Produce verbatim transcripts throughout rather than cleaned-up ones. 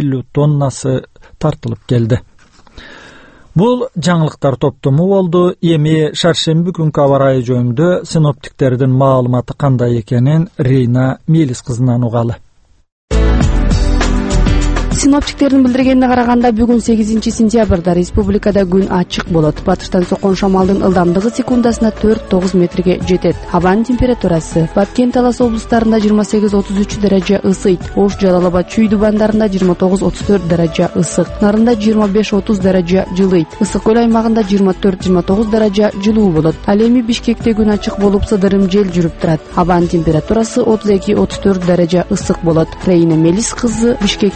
элүү тоннасы тартылып келди. Бул жаңылыктар топтому болду. Эми шаршемби күнкү аба ырайы жөнүндө синоптиктердин маалыматы кандай экенин Рейна Мелис кызынан угалы. Синоптиктердин билдиргенине караганда бүгүн сегизинчи сентябрда республикада күн ачык болот. Батыштан соккон шамалдын ылдамдыгы секундасына төрт тогуз метрге жетет. Абанын температурасы Баткен, Талас облустарында жыйырма сегиз отуз үч даража ысыйт. Ош, Жалал Абад, Чүй дубандарында жыйырма тогуз отуз төрт даража ысык. Нарында жыйырма беш отуз даража жылыйт. Ысык көл аймагында жыйырма төрт жыйырма тогуз даража жылуу болот. Ал эми Бишкекте күн ачык болуп, сыдырым жел жүрүп турат. Абанын температурасы отуз эки отуз төрт даража ысык болот. Рейна Мелис кызы, Бишкек.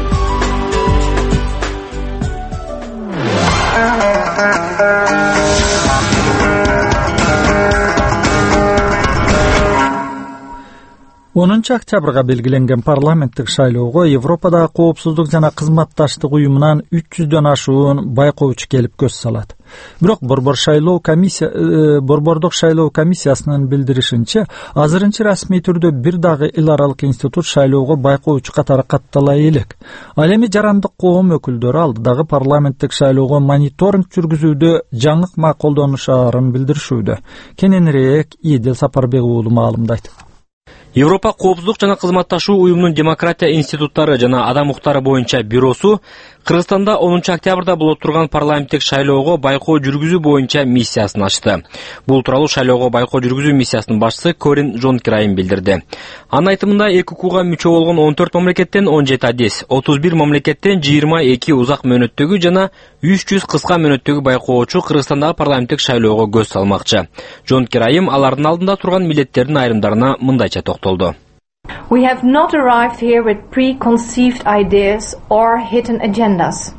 онунчу октябрга белгиленген парламенттик шайлоого Европадагы коопсуздук жана кызматташтык уюмунан үч жүздөн ашуун байкоочу келип көз салат. Бирок Борбор шайлоо комиссия э, Борбордук шайлоо комиссиясынын билдиришинче, азырынча расмий түрдө бир дагы эл аралык институт шайлоого байкоочу катары каттала элек. Ал эми жарандык коом өкүлдөрү алдыдагы парламенттик шайлоого мониторинг жүргүзүүдө жаңы ыкма колдонушаарын билдиришүүдө. Кененирээк Эдил Сапарбек уулу маалымдайт. Европа коопсуздук жана кызматташуу уюмунун демократия институттары жана адам укуктары боюнча бюросу Кыргызстанда онунчу октябрда болот турган парламенттик шайлоого байкоо жүргүзүү боюнча миссиясын ачты. Бул тууралуу шайлоого байкоо жүргүзүү миссиясынын башчысы Корин Жонкирайым билдирди. Анын айтымында эки укуга мүчө болгон он төрт мамлекеттен он жети адис, отуз бир мамлекеттен жыйырма эки узак мөөнөттөгү жана үч жүз кыска мөөнөттөгү байкоочу Кыргызстандагы парламенттик шайлоого көз салмакчы. Жонкирайым алардын алдында турган милдеттердин айрымдарына мындайча токтолду. We have not arrived here with preconceived ideas or hidden agendas.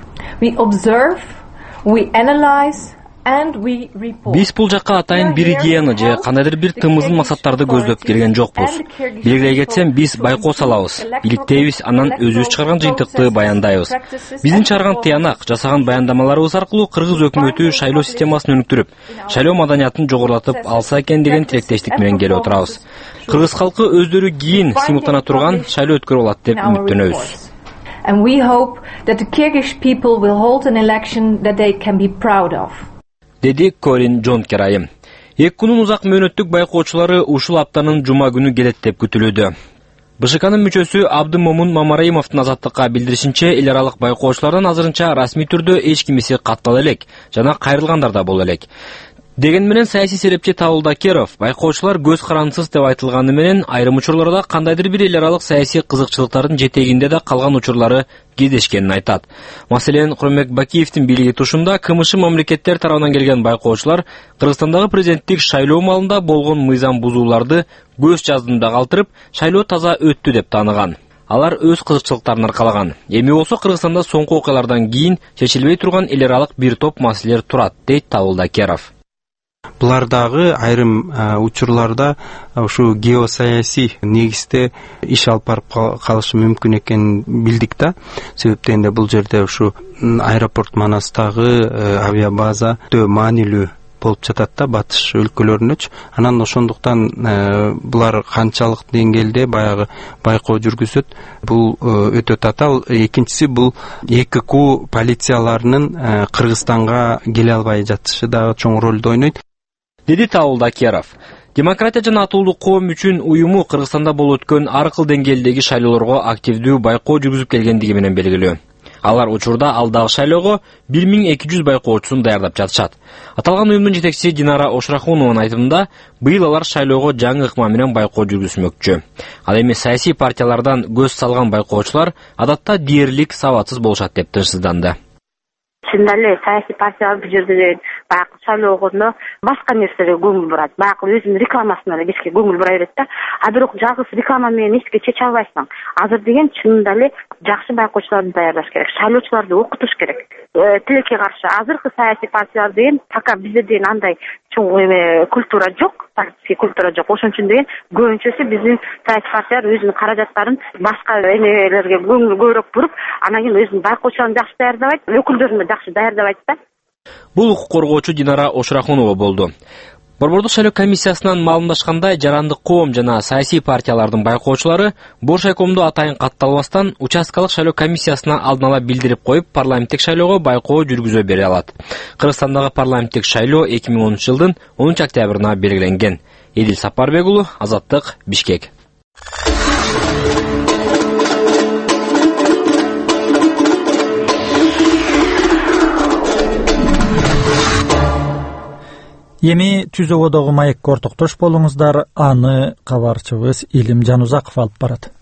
We observe, we analyze, and we report. Биз бул жакка атайын бир идеяны же кандайдыр бир тымызын максаттарды көздөп келген жокпуз. Белгилей кетсем, биз байкоо салабыз, иликтейбиз, анан өзүбүз чыгарган жыйынтыкты баяндайбыз. Биздин чыгарган тыянак, жасаган баяндамаларыбыз аркылуу кыргыз өкмөтү шайлоо системасын өнүктүрүп, шайлоо маданиятын жогорулатып алса экен деген тилектештик менен келип отурабыз. Кыргыз халкы өздөрү кийин сыймыктана турган шайлоо өткөрүп алат деп үмүттөнөбүз. And we hope that the Kyrgyz people will hold an election that they can be proud of. Деди Корин Жонкирайым. Эки күнүн узак мөөнөттүк байкоочулары ушул аптанын жума күнү келет деп күтүлүүдө. БШКнын мүчөсү Абдымомун Мамараимовдун азаттыкка билдиришинче, эл аралык байкоочулардан азырынча расмий түрдө эч кимиси каттала элек жана кайрылгандар да боло элек. Деген менен саясий серепчи Табылда Керов байкоочулар көз карандысыз деп айтылганы менен айрым учурларда кандайдыр бир эл аралык саясий кызыкчылыктардын жетегинде да калган учурлары кездешкенин айтат. Маселен, Курмек Бакиевдин бийлиги тушунда КМШ мамлекеттер тарабынан келген байкоочулар Кыргызстандагы президенттик шайлоо маалында болгон мыйзам бузууларды көз жаздында калтырып, шайлоо таза өттү деп тааныган. Алар өз кызыкчылыктарын аркалаган. Эми болсо Кыргызстанда соңку окуялардан кийин чечилбей турган эл аралык бир топ маселелер турат, дейт Табылда Керов. Булардагы айрым учурларда ушу геосаясий негизде иш алып барып калышы мүмкүн экенин билдик да. Себептен бул жерде ушу аэропорт Манастагы авиабаза өтө маанилүү болуп жатат да батыш өлкөлөрүнөчү. Анан ошондуктан булар канчалык деңгээлде баягы байкоо жүргүзөт, бул өтө татаал. Экинчиси бул эки ку полицияларынын Кыргызстанга келе албай жатышы дагы чоң ролду ойнойт. Деди Табылда Керов. Демократия жана атуулдук коом үчүн уюму Кыргызстанда болуп өткөн ар кыл деңгээлдеги шайлоолорго активдүү байкоо жүргүзүп келгендиги менен белгилүү. Алар учурда алдагы шайлоого бир миң эки жүз байкоочусун даярдап жатышат. Аталган уюмдун жетекчиси Динара Ошрахунованын айтымында, быйыл алар шайлоого жаңы ыкма менен байкоо жүргүзмөкчү. Ал эми саясий партиялардан көз салган байкоочулар адатта дээрлик сабатсыз болушат деп тынчсызданды. Чында эле саясий партиялар бул жерде баягы шайлоого башка нерселерге көңүл бурат. Баягы өзүнүн рекламасына эле кечке көңүл бура берет да. А бирок жалгыз реклама менен эч нерсе чече албайсың. Азыр деген чынында эле жакшы байкоочуларды даярдаш керек. Шайлоочуларды окутуш керек. Тилекке каршы азыркы саясий партиялар деген пока бизде деген андай чоң культура жок, партий культура жок. Ошон үчүн деген көбүнчөсү биздин саясий партиялар өзүнүн каражаттарын башка эмелерге көңүл көбүрөөк буруп, анан кийин өзүнүн байкоочуларын жакшы даярдабайт, өкүлдөрүн жакшы даярдабайт да. Бул укук коргоочу Динара Ошрахунова болду. Борбордук шайлоо комиссиясынан маалымдашкандай, жарандык коом жана саясий партиялардын байкоочулары Боршайкомду атайын катталбастан участкалык шайлоо комиссиясына алдын ала билдирип коюп, парламенттик шайлоого байкоо жүргүзө бере алат. Кыргызстандагы парламенттик шайлоо эки миң онунчу жылдын онунчу октябрына белгиленген. Эдил Сапарбек уулу, Азаттык, Бишкек. Эми Түз ободогу маекке ортоктош болуңуздар, аны кабарчыбыз Илим Жанузаков алып барат.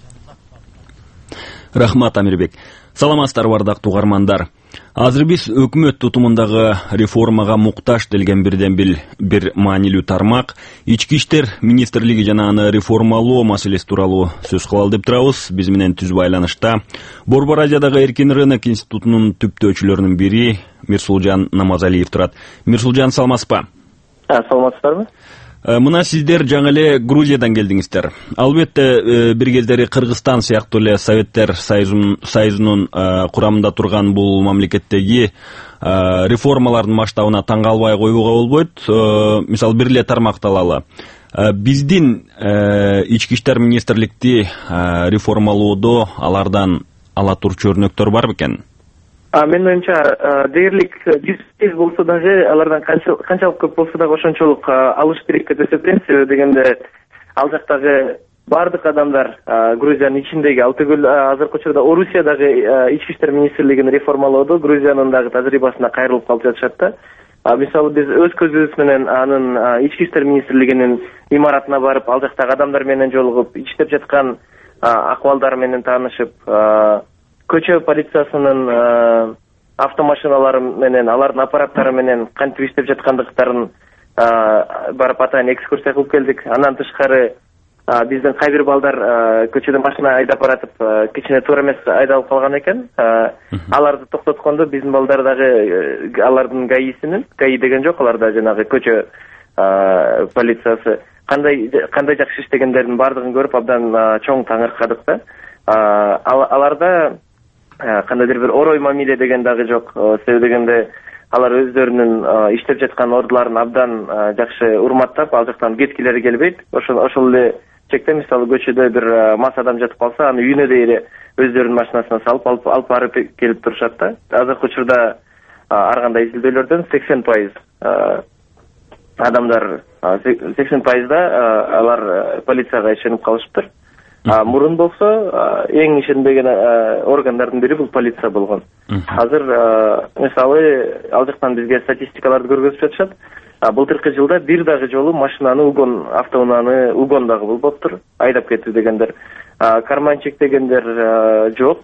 Рахмат, Амирбек. Саламатсыздар, ардактуу угармандар. Азыр биз өкмөт тутумундагы реформага муктаж делген бирден бир маанилүү тармак ички иштер министрлиги жана аны реформалоо маселеси тууралуу сөз кылалы деп турабыз. Биз менен түз байланышта Борбор Азиядагы эркин рынок институтунун түптөөчүлөрүнүн бири Мирсулжан Намазалиев турат. Мирсулжан, саламатсызбы? Саламатсыздарбы? Мына сиздер жаңы эле Грузиядан келдиңиздер. Албетте бир кездери Кыргызстан сыяктуу эле Советтер Союзунун курамында турган бул мамлекеттеги реформалардын масштабына таң калбай коюуга болбойт. Мисалы бир эле тармакты алалы. Биздин ички иштер министрликти реформалоодо алардан ала турчу өрнөктөр бар бекен? А мен оюмча дээрлик жүз тез болсо дагы алардан канчалык көп болсо дагы ошончолук алыш керек деп эсептейм. Себеби дегенде ал жактагы бардык адамдар Грузиянын ичиндеги, ал түгүл азыркы учурда Орусиядагы ички иштер министрлигин реформалоодо Грузиянын дагы тажрыйбасына кайрылып калып жатышат да. Мисалы биз өз көзүбүз менен анын ички иштер министрлигинин имаратына барып, ал жактагы адамдар менен жолугуп, иштеп жаткан акыбалдар менен таанышып, көчө полициясынын автомашиналары менен, алардын аппараттары менен кантип иштеп жаткандыктарын барып атайын экскурсия кылып келдик. Андан тышкары биздин кай бир балдар көчөдө машина айдап баратып, кичине туура эмес айдалып калган экен. Аларды токтоткондо биздин балдар дагы алардын гаисинин, гаи деген жок, аларда жанагы көчө полициясы кандай кандай жакшы иштегендердин бардыгын көрүп абдан чоң таңыркадык да. Аларда кандайдыр бир орой мамиле деген дагы жок. Себеби дегенде алар өздөрүнүн иштеп жаткан ордуларын абдан жакшы урматтап, ал жактан кеткилери келбейт. Ошол ошол эле чекте мисалы көчөдө бир мас адам жатып калса, аны үйүнө дейре өздөрүнүн машинасына салып алып алып барып келип турушат да. Азыркы учурда ар кандай изилдөөлөрдөн сексен пайыз адамдар, сексен пайызда алар полицияга ишенип калышыптыр. Мурун болсо эң ишенбеген органдардын бири бул полиция болгон. Азыр мисалы ал жактан бизге статистикаларды көргөзүп жатышат. Былтыркы жылда бир дагы жолу машинаны угон, автоунааны угон дагы болбоптур, айдап кетүү дегендер. Карманчик дегендер жок.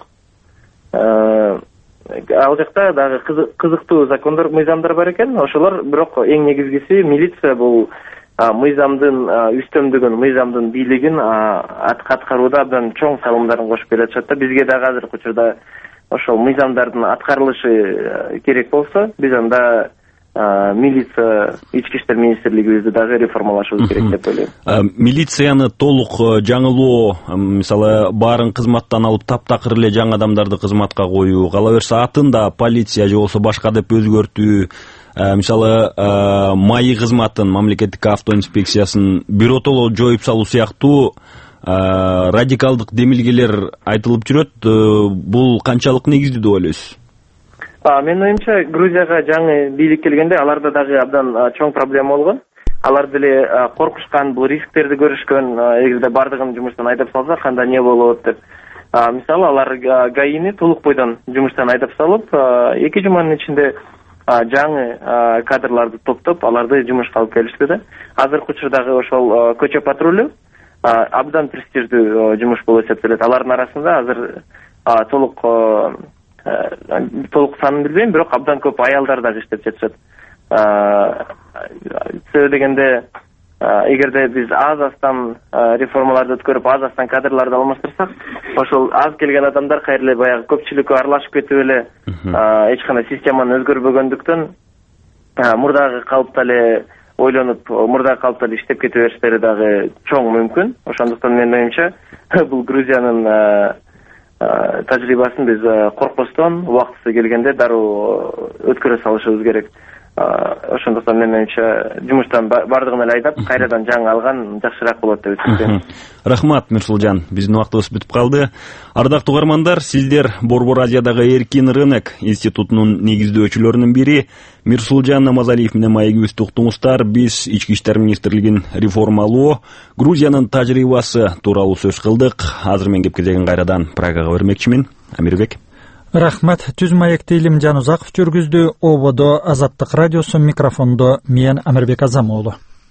Ал жакта дагы кызыктуу закондор, мыйзамдар бар экен. Ошолор бирок эң негизгиси милиция бул мыйзамдын үстөмдүгүн, мыйзамдын бийлигин аткарууда абдан чоң салымдарын кошуп келатышат да. Бизге дагы азыркы учурда ошол мыйзамдардын аткарылышы керек болсо, биз анда милиция, ички иштер министрлигибизди дагы реформалашыбыз керек деп ойлойм. Милицияны толук жаңылоо, мисалы баарын кызматтан алып таптакыр эле жаңы адамдарды кызматка коюу, кала берсе атында полиция же болбосо башка деп өзгөртүү, мисалы маи кызматын, мамлекеттик автоинспекциясын биротоло жоюп салуу сыяктуу радикалдык демилгелер айтылып жүрөт. Бул канчалык негиздүү деп ойлойсуз? Мен оюмча Грузияга жаңы бийлик келгенде аларда дагы абдан чоң проблема болгон. Алар деле коркушкан, бул рисктерди көрүшкөн, эгерде бардыгын жумуштан айдап салса кандай эмне болот деп. Мисалы алар гаини толук бойдон жумуштан айдап салып, эки жуманын ичинде жаңы кадрларды топтоп, аларды жумушка алып келишти да. Азыркы учурдагы ошол көчө патрулю абдан престиждүү жумуш болуп эсептелет. Алардын арасында азыр толук толук санын билбейм, бирок абдан көп аялдар дагы иштеп жатышат. Себеби дегенде эгерде биз аз-аздан реформаларды өткөрүп, аз-аздан кадрларды алмаштырсак, ошол аз келген адамдар кайра эле баягы көпчүлүккө аралашып кетип эле эч кандай системаны өзгөрбөгөндүктөн мурдагы калыпта эле ойлонуп, мурдагы калыпта эле иштеп кете бериштери дагы чоң мүмкүн. Ошондуктан менин оюмча бул Грузиянын тажрыйбасын биз коркпостон убактысы келгенде дароо өткөрө салышыбыз керек. ошондуктан мен менимче жумуштан бардыгын эле айдап кайрадан жаңы алган жакшыраак болот деп эсептейм. Рахмат, Мирсулжан. Биздин убактыбыз бүтүп калды. Ардактуу угармандар, сиздер Борбор Азиядагы эркин рынок институтунун негиздөөчүлөрүнүн бири Мирсулжан Намазалиев менен маегибизди уктуңуздар. Биз Ички иштер министрлигин реформалоо, Грузиянын тажрыйбасы тууралуу сөз кылдык. Азыр мен кеп кезегин кайрадан Прагага бермекчимин. Амирбек. Рахмат. Түз маекти Илимжан Узаков жүргүздү. Ободо Азаттык радиосу, микрофондо мен Амирбек Азамоğlu.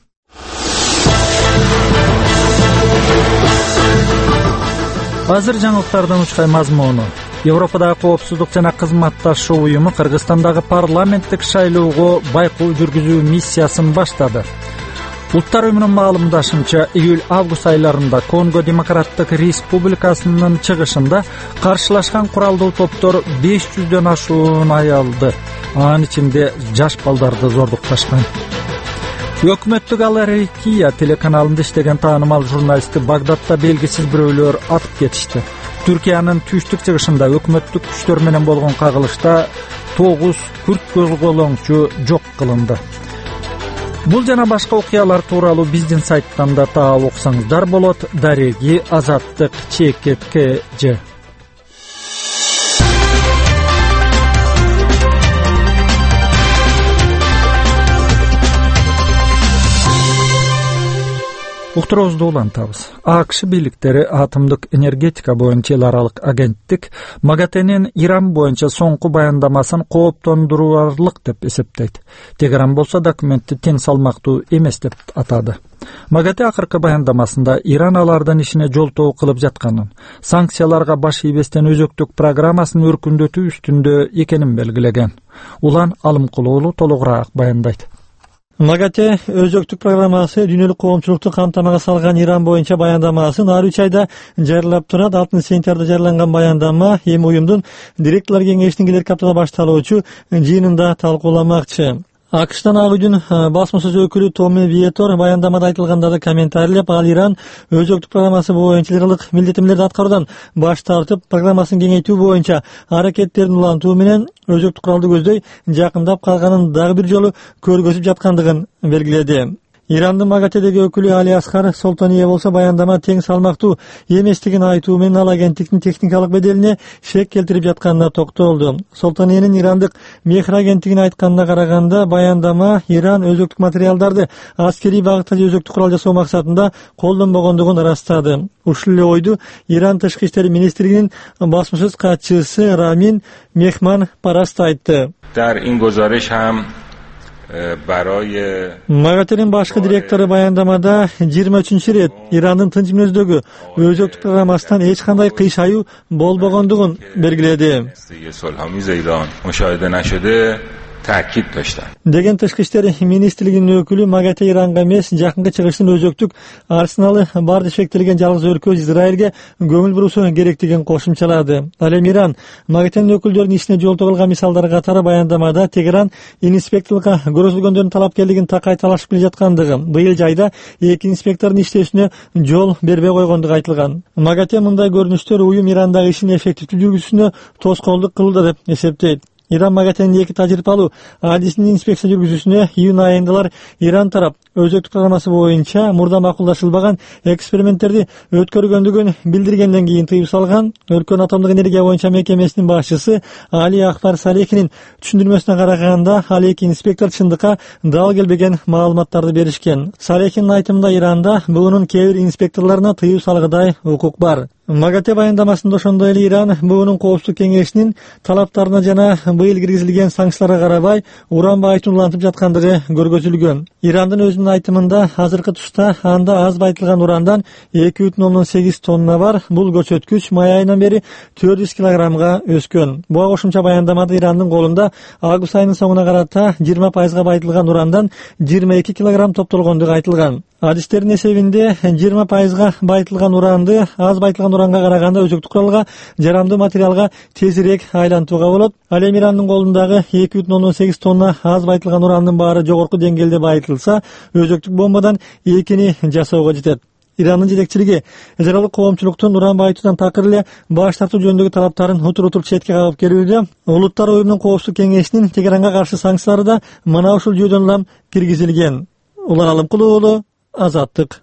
Азыр жаңылыктардын учкай мазмуну. Европадагы коопсуздук жана кызматташуу уюму Кыргызстандагы парламенттик шайлоого байкоо жүргүзүү миссиясын баштады. Улуттар уюмунун маалымдашынча, июль-август айларында Конго Демократтык Республикасынын чыгышында каршылашкан куралдуу топтор беш жүздөн ашуун аялды, анын ичинде жаш балдарды зордукташкан. Өкмөттүк Аларикия телеканалында иштеген таанымал журналистти Багдадда белгисиз бирөөлөр атып кетишти. Түркиянын түштүк чыгышында өкмөттүк күчтөр менен болгон кагылышта тогуз күрт козголоңчу жок кылынды. Бул жана башка окуялар тууралуу биздин сайттан да таап окусаңыздар болот. Дареги Азаттык ЧКТЖ. Уктуруубузду улантабыз. АКШ бийликтери атомдук энергетика боюнча эл аралык агенттик МАГАТЭнин Иран боюнча соңку баяндамасын кооптондурууларлык деп эсептейт. Тегеран болсо документти тең салмактуу эмес деп атады. МАГАТЭ акыркы баяндамасында Иран алардын ишине жолтоо кылып жатканын, санкцияларга баш ийбестен өзөктүк программасын өркүндөтүү үстүндө экенин белгилеген. Улан Алымкулуулу толугураак баяндайт. МАГАТЭ өзөктүк программасы дүйнөлүк коомчулукту камтамага салган Иран боюнча баяндамасын ар үч айда жарыялап турат. алтынчы сентябрда жарыяланган баяндама эми уюмдун директорлор кеңешинин келерки аптада башталуучу жыйынында талкууламакчы. АКШтан Ак үйдүн басмасөз өкүлү Томи Виетор баяндамада айтылгандарды комментарийлеп, ал Иран өзөктүк программасы боюнча лиралык милдеттемелерди аткаруудан баш тартып, программасын кеңейтүү боюнча аракеттерин улантуу менен өзөктүк куралды көздөй жакындап калганын дагы бир жолу көргөзүп жаткандыгын белгиледи. Ирандын МАГАТЭдеги өкүлү Али Аскар Солтоние болсо баяндама тең салмактуу эместигин айтуу менен ал агенттиктин техникалык беделине шек келтирип жатканына токтолду. Солтониенин Ирандык Мехр агенттигине айтканына караганда, баяндама Иран өзөктүк материалдарды аскерий багытта өзөктүк курал жасоо максатында колдонбогондугун ырастады. Ушул эле ойду Иран тышкы иштер министрлигинин басмасөз катчысы Рамин Мехман Параст айтты. МАГАТЭнин башкы директору баяндамада жыйырма үчүнчү ирет Ирандын тынч мүнөздөгү өзөктүк программасынан эч кандай кыйшаюу болбогондугун белгиледи. Деген тышкы иштер министрлигинин өкүлү МАГАТЭ Иранга эмес, жакынкы чыгыштын өзөктүк арсеналы бар деп шектелген жалгыз өлкө Израилге көңүл буруу керектигин кошумчалады. Ал эми Иран МАГАТЭнин өкүлдөрүнүн ишине жолтоо кылган мисалдар катары баяндамада Тегеран инспекторлукка көрсөтүлгөндөрдүн талапкерлигин такай талашып келе жаткандыгы, быйыл жайда эки инспектордун иштешине жол бербей койгондугу айтылган. МАГАТЭ мындай көрүнүштөр уюм Ирандагы ишин эффективдүү жүргүзүүсүнө тоскоолдук кылууда деп эсептейт. Иран МАГАТЭнин эки тажрыйбалуу адисинин инспекция жүргүзүүсүнө июнь айындалар Иран тарап өзөктүк программасы боюнча мурда макулдашылбаган эксперименттерди өткөргөндүгүн билдиргенден кийин тыюу салган. Өлкөнүн атомдук энергия боюнча мекемесинин башчысы Али Акбар Салехинин түшүндүрмөсүнө караганда, ал эки инспектор чындыкка дал келбеген маалыматтарды беришкен. Салехинин айтымында Иранда буунун кээ бир инспекторлоруна тыюу салгыдай укук бар. МАГАТЭ баяндамасында ошондой эле Иран буунун коопсуздук кеңешинин талаптарына жана быйыл киргизилген санкцияларга карабай уран байытууну улантып жаткандыгы көргөзүлгөн. Ирандын өзүнүн айтымында азыркы тушта анда аз байытылган урандан эки бүтүн ондон сегиз тонна бар. Бул көрсөткүч май айынан бери төрт жүз килограммга өскөн. Буга кошумча баяндамада Ирандын колунда август айынын соңуна карата жыйырма пайызга байытылган урандан жыйырма эки килограмм топтолгондугу айтылган. Адистердин эсебинде жыйырма пайызга байытылган уранды аз байытылган уранга караганда өзөктүк куралга, жарамдуу материалга тезирээк айлантууга болот. Ал эми Ирандын колундагы эки бүтүн ондон сегиз тонна аз байытылган урандын баары жогорку деңгээлде байытылса, өзөктүк бомбадан экини жасоого жетет. Ирандын жетекчилиги жаралык коомчулуктун уран байытуудан такыр эле баш тартуу жөнүндөгү талаптарын утур-утур четке кагып келүүдө. Улуттар уюмунун коопсуздук кеңешинин Тегеранга каршы санкциялары да мына ушул жүйөдөн улам киргизилген. Улан Алымкулуу уулу, Азаттык.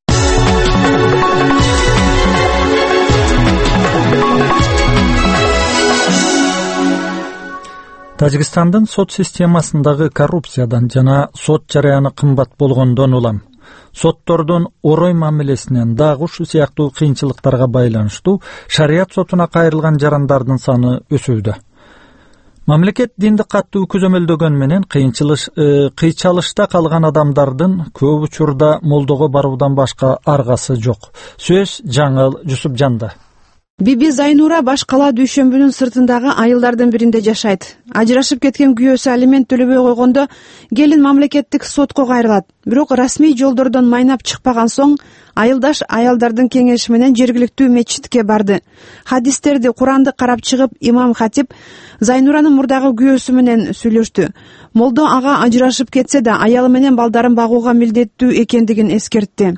Тажикстандын сот системасындагы коррупциядан жана сот жараяны кымбат болгондон улам соттордун орой мамилесинен дагы ушул сыяктуу кыйынчылыктарга байланыштуу шарият сотуна кайрылган жарандардын саны өсүүдө. Мамлекет динди катуу көзөмөлдөгөн менен кыйчалышта калган адамдардын көп учурда молдого баруудан башка аргасы жок. Сөз Жаңыл Жусупжанда. Биби Зайнура баш кала Дүйшөмбүнүн сыртындагы айылдардын биринде жашайт. Ажырашып кеткен күйөөсү алимент төлөбөй койгондо келин мамлекеттик сотко кайрылат. Бирок расмий жолдордон майнап чыкпаган соң айылдаш аялдардын кеңеши менен жергиликтүү мечитке барды. Хадистерди, Куранды карап чыгып, имам хатип Зайнуранын мурдагы күйөөсү менен сүйлөштү. Молдо ага ажырашып кетсе да аялы менен балдарын багууга милдеттүү экендигин эскертти.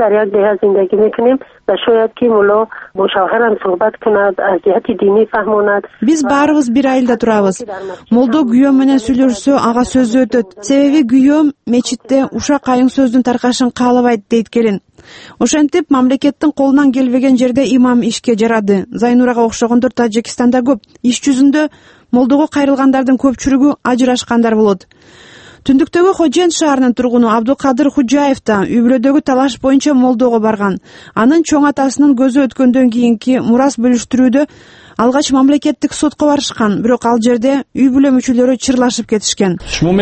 Биз баарыбыз бир айылда турабыз. Молдо күйөөм менен сүйлөшсө ага сөзү өтөт. Себеби күйөөм мечитте ушак кайың сөздүн таркашын каалабайт дейт келин. Ошентип мамлекеттин колунан келбеген жерде имам ишке жарады. Зайнурага окшогондор Тажикстанда көп. Иш жүзүндө молдого кайрылгандардын көпчүлүгү ажырашкандар болот. Түндүктөгү Хожен шаарынын тургуну Абдукадыр Худжаев да үй бүлөдөгү талаш боюнча молдого барган. Анын чоң атасынын көзү өткөндөн кийинки мурас бөлүштүрүүдө алгач мамлекеттик сотко барышкан, бирок ал жерде үй бүлө мүчөлөрү чырлашып кетишкен.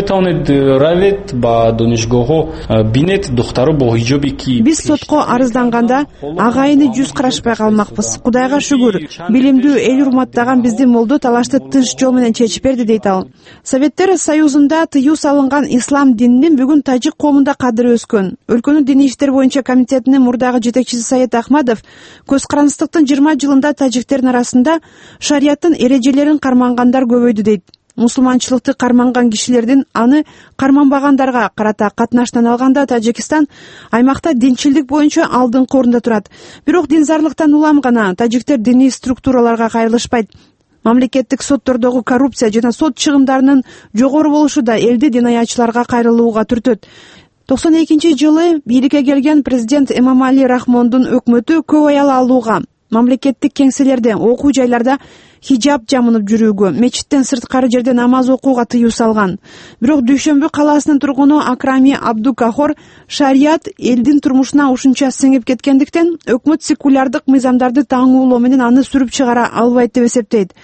Биз сотко арызданганда агайыны жүз карашпай калмакпыз. Кудайга шүгүр, билимдүү, эл урматтаган биздин молдо талашты тынч жол менен чечип берди дейт ал. Советтер Союзунда тыюу салынган ислам дининин бүгүн тажик коомунда кадыры өскөн. Өлкөнүн диний иштер боюнча комитетинин мурдагы жетекчиси Саид Ахмадов көз карандыктын жыйырма жылында тажиктердин арасында шарияттын эрежелерин кармангандар көбөйдү дейт. Мусулманчылыкты карманган кишилердин аны карманбагандарга карата катнаштан алганда Тажикстан аймакта динчилдик боюнча алдыңкы орунда турат. Бирок динзарлыктан улам гана тажиктер диний структураларга кайрылышпайт. Мамлекеттик соттордогу коррупция жана сот чыгымдарынын жогору болушу да элди динаячыларга кайрылууга түртөт. токсон экинчи жылы бийликке келген президент Эмомали Рахмондун өкмөтү көп аял алууга, мамлекеттик кеңселерде, окуу жайларда хижаб жамынып жүрүүгө, мечиттен сырткары жерде намаз окууга тыюу салган. Бирок Дүйшөмбү калаасынын тургуну Акрами Абдукахор шарият элдин турмушуна ушунча сиңип кеткендиктен өкмөт секулярдык мыйзамдарды таңуулоо менен аны сүрүп чыгара албайт деп эсептейт.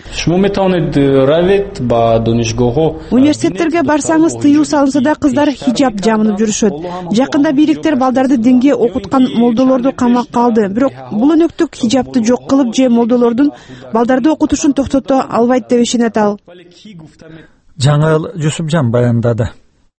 Университеттерге барсаңыз тыюу салынса да кыздар хижаб жамынып жүрүшөт. Жакында бийликтер балдарды динге окуткан молдолорду камакка алды. Бирок бул өнөктүк хижабты жок кылып же молдолордун балдарды окутушун токтото албайт деп ишенет ал. Жаңыл Жусупжан баяндады.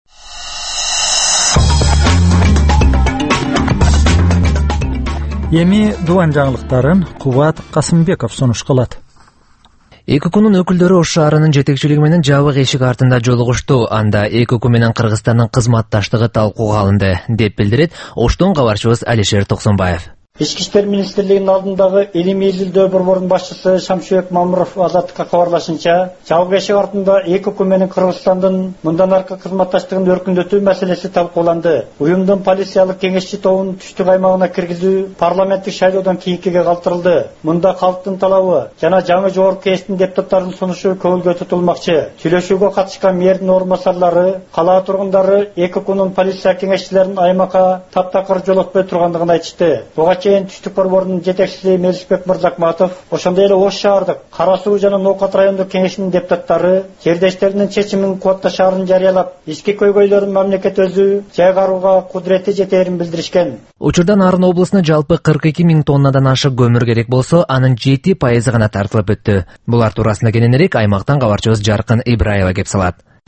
Эми дуан жаңылыктарын Кубат Касымбеков сунуш кылат. Эки укунун өкүлдөрү Ош шаарынын жетекчилиги менен жабык эшик артында жолугушту. Анда эки уку менен Кыргызстандын кызматташтыгы талкууга алынды, деп билдирет Оштон кабарчыбыз Алишер Токсонбаев. Ички иштер министрлигинин алдындагы илимий изилдөө борборунун башчысы Шамшыбек Мамуров Азаттыкка кабарлашынча, жабык эшик артында эки уку менен Кыргызстандын мындан аркы кызматташтыгын өркүндөтүү маселеси талкууланды. Уюмдун полициялык кеңешчи тобун түштүк аймагына киргизүү парламенттик шайлоодон кийинкиге калтырылды. Мында калктын талабы жана жаңы жогорку кеңештин депутаттарынын сунушу көңүлгө тутулмакчы. Сүйлөшүүгө катышкан мэрдин орун басарлары, кала тургундары эки укунун полиция кеңешчилеринин аймакка таптакыр жолотпой тургандыгын айтышты. Түштүк борборунун жетекчиси Мелисбек Мырзакматов, ошондой эле Ош шаардык Кара Суу жана Ноокат райондук кеңешинин депутаттары жердештеринин чечимин кубатташаарын жарыялап, ички көйгөйлөрүн мамлекет өзү жайгарууга кудурети жетээрин билдиришкен. Учурдан Нарын облусуна жалпы кырк эки миң тоннадан ашык көмүр керек болсо, анын жети пайызы гана тартылып өттү. Булар туурасында кененирээк аймактан кабарчыбыз Жаркын Ибраева кеп салат.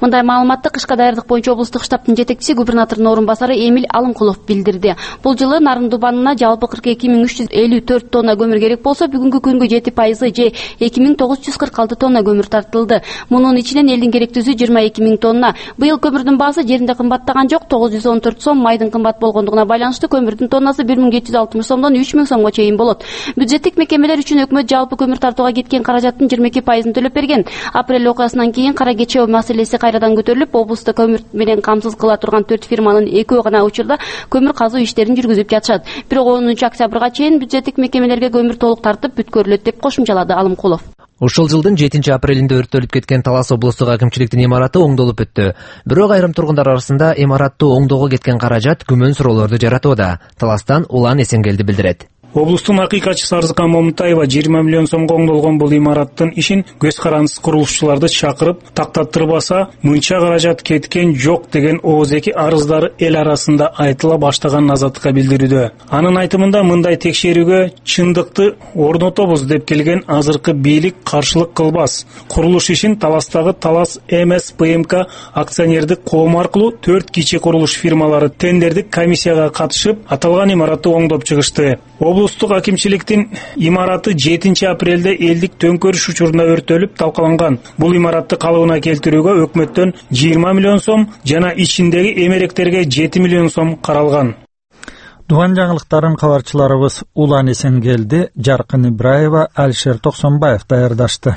Мындай маалыматты кышка даярдык боюнча облустук штабтын жетекчиси губернатордун орун басары Эмиль Алымкулов билдирди. Бул жылы Нарын Дубанына жалпы кырк эки миң үч жүз элүү төрт тонна көмүр керек болсо, бүгүнкү күнгө жети пайызы же эки миң тогуз жүз кырк алты тонна көмүр тартылды. Мунун ичинен элдин керектүүсү жыйырма эки миң тонна. Быйыл көмүрдүн баасы жеринде кымбаттаган жок, тогуз жүз он төрт сом, майдын кымбат болгондугуна байланыштуу көмүрдүн тоннасы бир миң жети жүз алтымыш сомдон үч миң сомго чейин болот. Бюджеттик мекемелер үчүн өкмөт жалпы көмүр тартууга кеткен каражаттын жыйырма эки пайызын төлөп берген. Апрель окуясынан кийин кара кече маселеси кайрадан көтөрүлүп, облусту көмүр менен камсыз кыла турган төрт фирманын экөө гана учурда көмүр казуу иштерин жүргүзүп жатышат. Бирок онунчу октябрга чейин бюджеттик мекемелерге көмүр толук тартып бүткөрүлөт деп кошумчалады Алымкулов. Ушул жылдын жетинчи апрелинде өрттөлүп кеткен Талас облустук акимчиликтин имараты оңдолуп өттү. Бирок айрым тургундар арасында имаратты оңдоого кеткен каражат күмөн суроолорду жаратууда. Таластан Улан Эсенгелди билдирет. Облустун акыйкатчысы Арзыкан Момунтаева жыйырма миллион сомго оңдолгон бул имараттын ишин көз карандысыз курулушчуларды чакырып тактаттырбаса, мынча каражат кеткен жок деген ооз-эки арыздары эл арасында айтыла баштаганын Азаттыкка билдирүүдө. Анын айтымында мындай текшерүүгө чындыкты орнотобуз деп келген азыркы бийлик каршылык кылбас. Курулуш ишин Таластагы Талас эм эс пэ эм ка акционердик коом аркылуу төрт кичи курулуш фирмалары тендердик комиссияга катышып, аталган имаратты оңдоп чыгышты. Облустук акимчиликтин имараты жетинчи апрелде элдик төңкөрүш учурунда өрттөлүп талкаланган. Бул имаратты калыбына келтирүүгө өкмөттөн жыйырма миллион сом жана ичиндеги эмеректерге жети миллион сом каралган. Дубан жаңылыктарын кабарчыларыбыз Улан Эсенгелди, Жаркын Ибраева, Алишер Токсонбаев даярдашты.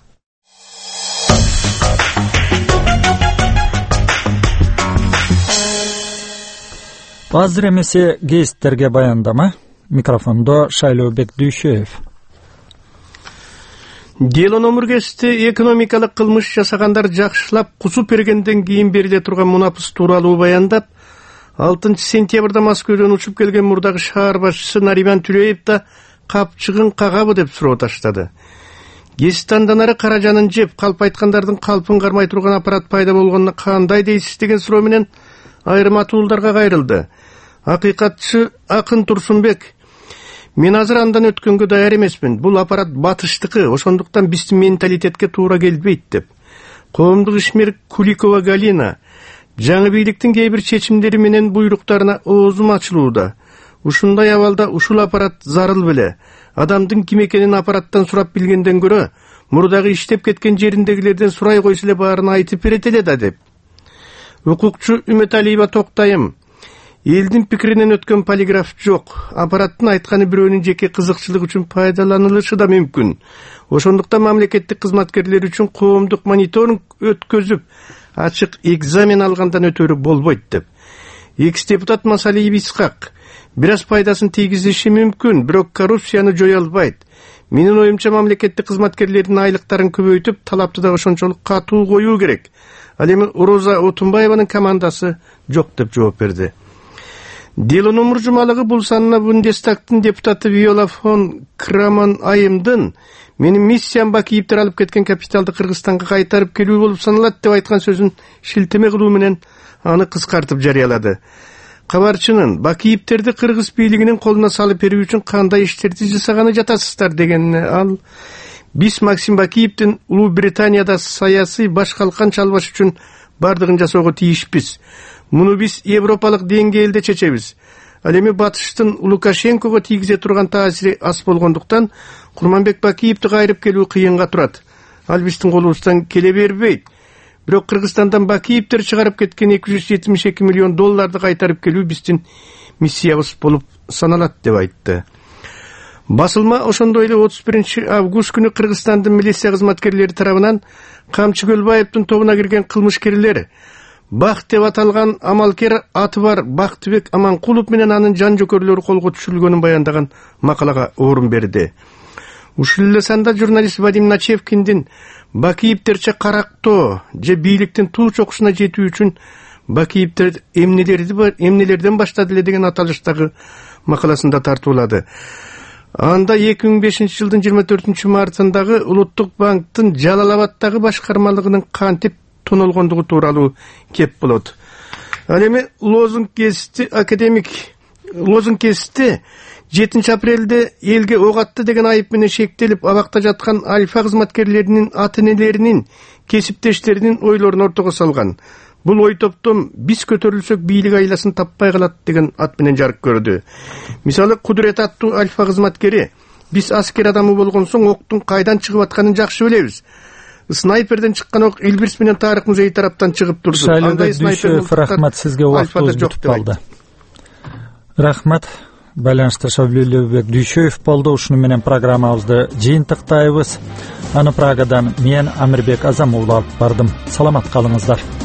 Азыр эмесе гезиттерге баяндама. Микрофондо Шайлообек Дүйшөев. Дело номер гезити экономикалык кылмыш жасагандар жакшылап кусуп бергенден кийин бериле турган мунапыс тууралуу баяндап, алтынчы сентябрда Москвадөн учуп келген мурдагы шаар башчысы Нариман Түлеев да капчыгын кагабы деп суроо таштады. Гезит андан ары каражанын жеп, калп айткандардын калпын кармай турган аппарат пайда болгонуна кандай дейсиз деген суроо менен айрым атуулдарга кайрылды. Акыйкатчы Акын Турсунбек: "Мен азыр андан өткөнгө даяр эмесмин. Бул аппарат батыштыкы, ошондуктан биздин менталитетке туура келбейт" деп. Коомдук ишмер Куликова Галина: "Жаңы бийликтин кээ бир чечимдери менен буйруктарына оозум ачылууда. Ушундай абалда ушул аппарат зарыл беле. Адамдын ким экенин аппараттан сурап билгенден көрө, мурдагы иштеп кеткен жериндегилерден сурай койсо эле баарын айтып берет эле да" деп. Укукчу Үмөталиева Токтайым: "Элдин пикиринен өткөн полиграф жок. Аппараттын айтканы бирөөнүн жеке кызыкчылык үчүн пайдаланылышы да мүмкүн. Ошондуктан мамлекеттик кызматкерлер үчүн коомдук мониторинг өткөзүп, ачык экзамен алгандан өтөрү болбойт" деп. Экс-депутат Масалиев Исхак: "Бир аз пайдасын тийгизиши мүмкүн, бирок коррупцияны жое албайт. Менин оюмча мамлекеттик кызматкерлердин айлыктарын көбөйтүп, талапты да ошончолук катуу коюу керек. Ал эми Роза Отунбаеванын командасы жок" деп жооп берди. Дело номер жумалыгы бул санына Бундестагтын депутаты Виола фон Крамон айымдын "Менин миссиям Бакиевдер алып кеткен капиталды Кыргызстанга кайтарып келүү болуп саналат" деп айткан сөзүн шилтеме кылуу менен аны кыскартып жарыялады. Кабарчынын Бакиевдерди кыргыз бийлигинин колуна салып берүү үчүн кандай иштерди жасаганы жатасыздар дегенине ал: "Биз Максим Бакиевдин Улуу Британияда саясий баш калкан чалбаш үчүн бардыгын жасоого тийишпиз. Муну биз европалык деңгээлде чечебиз. Ал эми батыштын Лукашенкого тийгизе турган таасири аз болгондуктан Курманбек Бакиевди кайрып келүү кыйынга турат. Ал биздин колубуздан келе бербейт. Бирок Кыргызстандан Бакиевдер чыгарып кеткен эки жүз жетимиш эки миллион долларды кайтарып келүү биздин миссиябыз болуп саналат" деп айтты. Басылма ошондой эле отуз биринчи август күнү Кыргызстандын милиция кызматкерлери тарабынан Камчы Көлбаевдин тобуна кирген кылмышкерлер Бак деп аталган амалкер аты бар Бактыбек Аманкулов менен анын жан жөкөрлөрү колго түшүрүлгөнүн баяндаган макалага орун берди. Ушул эле санда журналист Вадим Начевкиндин "Бакиевдерче карактоо же бийликтин туу чокусуна жетүү үчүн Бакиевдер эмнелерден баштады эле" деген аталыштагы макаласында тартуулады. Анда эки миң бешинчи жылдын жыйырма төртүнчү мартындагы Улуттук банктын Жалал-Абаддагы башкармалыгынын кантип тонолгондугу тууралуу кеп болот. Ал эми лозунг гезити академик лозунг гезити жетинчи апрелде элге ок атты деген айып менен шектелип абакта жаткан альфа кызматкерлеринин ата энелеринин кесиптештеринин ойлорун ортого салган. Бул ой топтом биз көтөрүлсөк бийлик айласын таппай калат деген ат менен жарык көрдү. Мисалы Кудурет аттуу альфа кызматкери: биз аскер адамы болгон соң октун кайдан чыгып атканын жакшы билебиз. Снайперден чыккан ок Элбирс менен Тарых музейи тараптан чыгып турду. Андай снайпер рахмат сизге, убактыбыз бүтүп калды. Рахмат. Байланышта Шавлилбек Дүйшөев болду. Ушуну менен программабызды жыйынтыктайбыз. Аны Прагадан мен Амирбек Азамов алып бардым. Саламат калыңыздар.